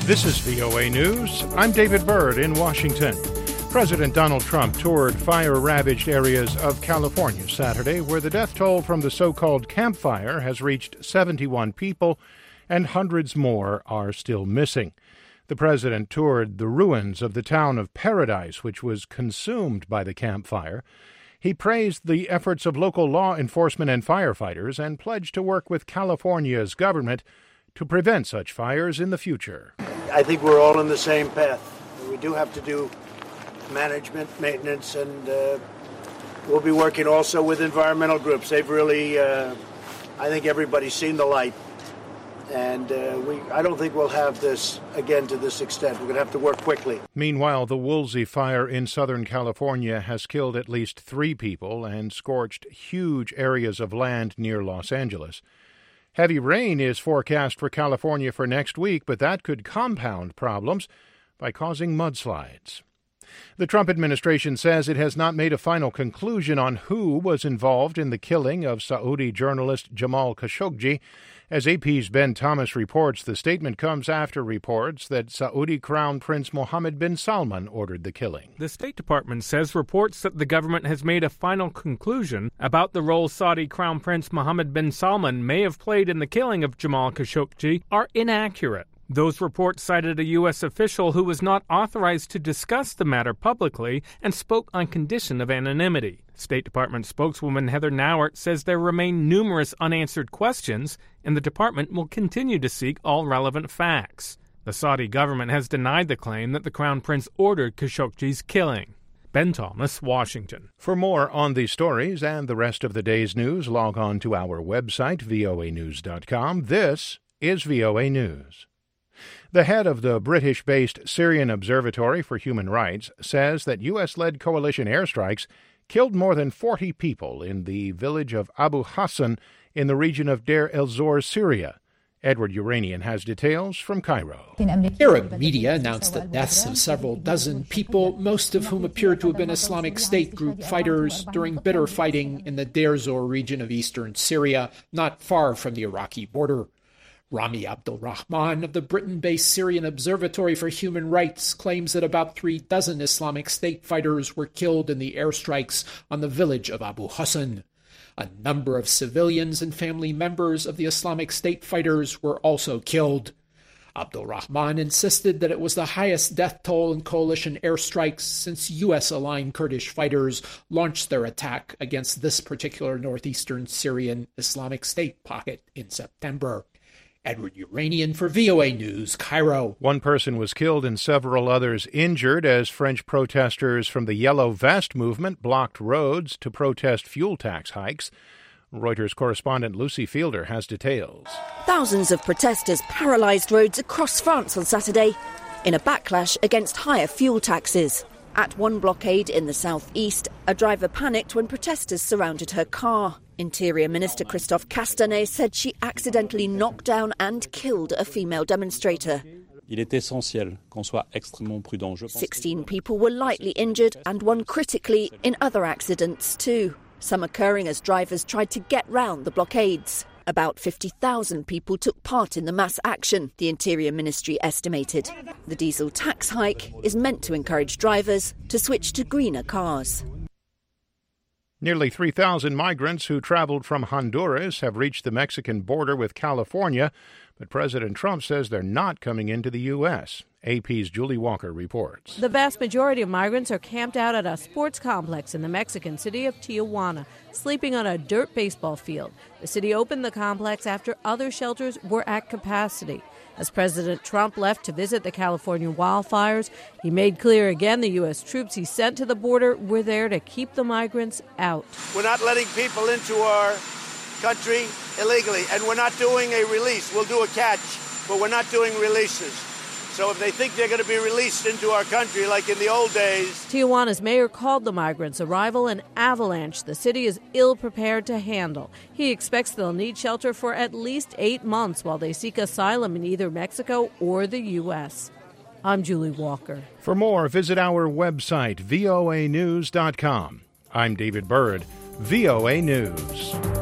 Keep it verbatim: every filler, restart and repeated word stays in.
This is V O A News. I'm David Byrd in Washington. President Donald Trump toured fire-ravaged areas of California Saturday, where the death toll from the so-called Camp Fire has reached seventy-one people, and hundreds more are still missing. The president toured the ruins of the town of Paradise, which was consumed by the Camp Fire. He praised the efforts of local law enforcement and firefighters and pledged to work with California's government to prevent such fires in the future. I think we're all on the same path. We do have to do management, maintenance, and uh, we'll be working also with environmental groups. They've really, uh, I think everybody's seen the light. And uh, we, I don't think we'll have this again to this extent. We're going to have to work quickly. Meanwhile, the Woolsey fire in Southern California has killed at least three people and scorched huge areas of land near Los Angeles. Heavy rain is forecast for California for next week, but that could compound problems by causing mudslides. The Trump administration says it has not made a final conclusion on who was involved in the killing of Saudi journalist Jamal Khashoggi. As A P's Ben Thomas reports, the statement comes after reports that Saudi Crown Prince Mohammed bin Salman ordered the killing. The State Department says reports that the government has made a final conclusion about the role Saudi Crown Prince Mohammed bin Salman may have played in the killing of Jamal Khashoggi are inaccurate. Those reports cited a U S official who was not authorized to discuss the matter publicly and spoke on condition of anonymity. State Department spokeswoman Heather Nauert says there remain numerous unanswered questions, and the department will continue to seek all relevant facts. The Saudi government has denied the claim that the Crown Prince ordered Khashoggi's killing. Ben Thomas, Washington. For more on these stories and the rest of the day's news, log on to our website, V O A news dot com. This is V O A News. The head of the British-based Syrian Observatory for Human Rights says that U S-led coalition airstrikes killed more than forty people in the village of Abu Hassan in the region of Deir el-Zor, Syria. Edward Uranian has details from Cairo. Arab media announced the deaths of several dozen people, most of whom appear to have been Islamic State group fighters during bitter fighting in the Deir el-Zor region of eastern Syria, not far from the Iraqi border. Rami Abdulrahman of the Britain-based Syrian Observatory for Human Rights claims that about three dozen Islamic State fighters were killed in the airstrikes on the village of Abu Hassan. A number of civilians and family members of the Islamic State fighters were also killed. Abdulrahman insisted that it was the highest death toll in coalition airstrikes since U S-aligned Kurdish fighters launched their attack against this particular northeastern Syrian Islamic State pocket in September. Edward Uranian for V O A News, Cairo. One person was killed and several others injured as French protesters from the Yellow Vest movement blocked roads to protest fuel tax hikes. Reuters correspondent Lucy Fielder has details. Thousands of protesters paralyzed roads across France on Saturday in a backlash against higher fuel taxes. At one blockade in the southeast, a driver panicked when protesters surrounded her car. Interior Minister Christophe Castanet said she accidentally knocked down and killed a female demonstrator. Sixteen people were lightly injured and one critically in other accidents too, some occurring as drivers tried to get round the blockades. About fifty thousand people took part in the mass action, the Interior Ministry estimated. The diesel tax hike is meant to encourage drivers to switch to greener cars. Nearly three thousand migrants who traveled from Honduras have reached the Mexican border with California, but President Trump says they're not coming into the U S A P's Julie Walker reports. The vast majority of migrants are camped out at a sports complex in the Mexican city of Tijuana, sleeping on a dirt baseball field. The city opened the complex after other shelters were at capacity. As President Trump left to visit the California wildfires, he made clear again the U S troops he sent to the border were there to keep the migrants out. We're not letting people into our country illegally, and we're not doing a release. We'll do a catch, but we're not doing releases. So if they think they're going to be released into our country like in the old days... Tijuana's mayor called the migrants' arrival an avalanche the city is ill-prepared to handle. He expects they'll need shelter for at least eight months while they seek asylum in either Mexico or the U S I'm Julie Walker. For more, visit our website, V O A news dot com. I'm David Byrd, V O A News.